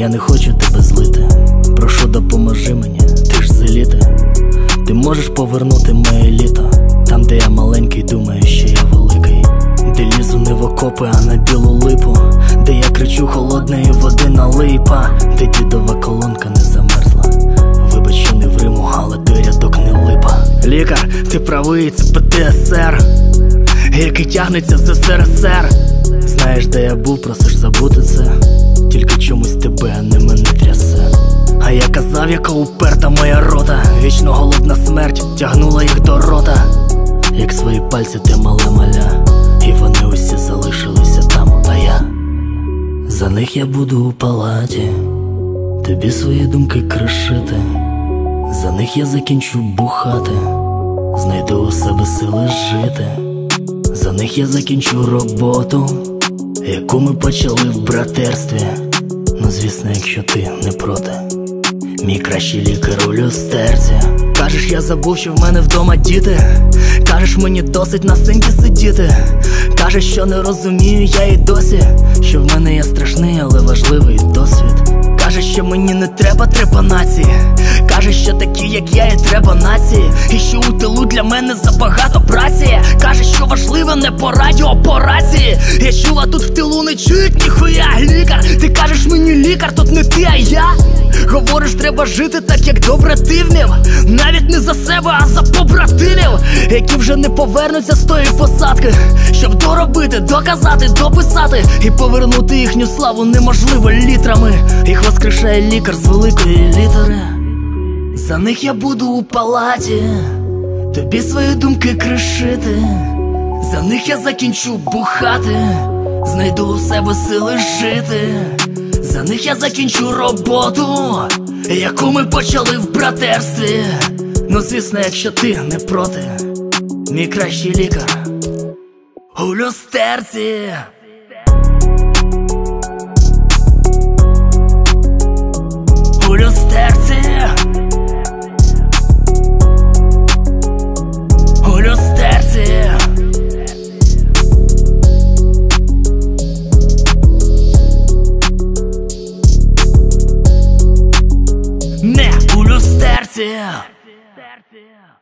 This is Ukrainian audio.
Я не хочу тебе злити, прошу допоможи мені, ти ж з еліти. Ти можеш повернути моє літо, там де я маленький, думаю, що я великий. Де лізу не в окопи, а на білу липу, де я кричу холодної води налий, де дідова колонка не замерзла. Вибач, що не в Риму, але той рядок не липа. Лікар, ти правий, це ПТСР, який тягнеться з СРСР. Знаєш, де я був, просиш забути це, тільки чомусь тебе, а не мене трясе. А я казав, яка уперта моя рота, вічно голодна смерть тягнула їх до рота. Як свої пальці ти мале маля, і вони усі залишилися там, а я за них я буду у палаті, тобі свої думки кришити. За них я закінчу бухати, знайду у себе сили жити. За них я закінчу роботу, яку ми почали в братерстві. Ну звісно, якщо ти не проти, мій кращий лікар у люстерці. Кажеш, я забув, що в мене вдома діти. Кажеш, мені досить на сцені сидіти. Кажеш, що не розумію я і досі, що в мене є страшний, але важливий досвід. Кажеш, що мені не треба трепанації. Кажеш, що такі, як я, і треба нації. І що у тилу для мене забагато праці. Кажеш, що важливо не по радіо, по рації. Я чула, тут в тилу не чують ніхуя. Лікар, ти кажеш мені лікар, тут не ти, а я. Говориш, треба жити так, як добре ти вмів. Навіть не за себе, а за побратимів, які вже не повернуться з тої посадки. Щоб доробити, доказати, дописати і повернути їхню славу неможливо літрами. Їх воскрешає лікар з великої літери. За них я буду у палаті, тобі свої думки кришити. За них я закінчу бухати, знайду у себе сили жити. За них я закінчу роботу, яку ми почали в братерстві. Ну звісно, якщо ти не проти, мій кращий лікар у люстерці. У люстерці.